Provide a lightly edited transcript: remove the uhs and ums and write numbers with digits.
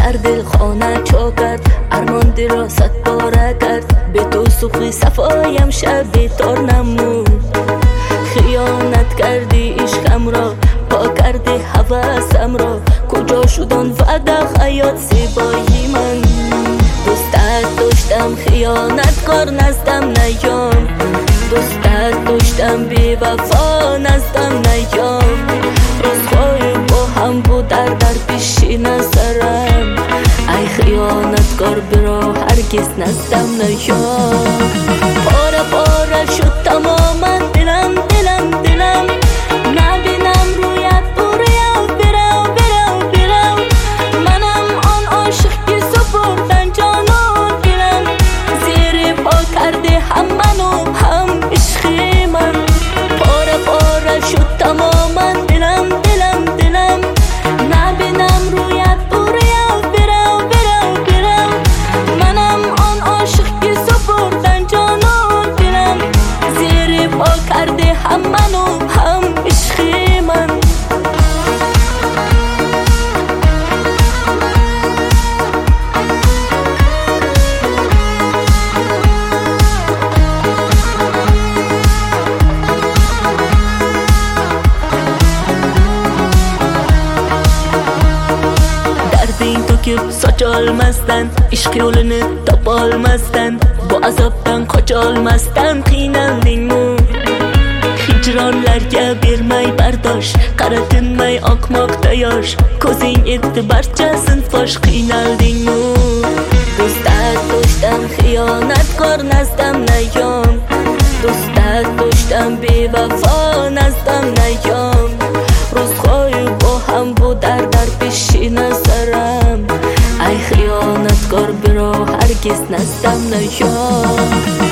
در دل خانه چا کرد، ارمان دل را 100 باره کرد. به تو صبح صفایم شب بیتار نمود. خیانت کردی عشقم را، پا کردی حواسم را. کجا شدن وعده حیات زیبایی من؟ دوستت داشتم خیانت کار نزدم نیام. دوستت داشتم بی وفا نزدم نیام. روزهای با هم بود در پیشی نظرم. ای خیانتکار برا هرگز نزدم نیام. پاره پاره شد تماما دلم دلم دلم. نبینم رویت برو برو برو برو. منم آن عاشق که سپردن جان و دلم. زیر پا کرده هم منو هم عشقی من. پاره پاره شد تماما دلم دلم دلم. نبینم رویت برو برو برو برو. منم آن عاشق که سپردن جان و دلم. زیر پا کرده هم منو هم عشقی من. دردین تو که ساچال مستن، عشق یولنه تپال مستن. با عذابdan kaçal مستن qiynaldingmi? Hijronlarga bermay bardosh, qaratinmay oqmoqda yosh. Ko'zing etdi barchasin fosh, qiynaldingmi? Do'stat do'stam xiyonatkor nazdam nayom. Do'stat do'stam bevafo nazdam nayom. Ro'zg'oyi bo ham bu dar peshi nazaram. Ay xiyonatkor biro hargiz nazdam nayom.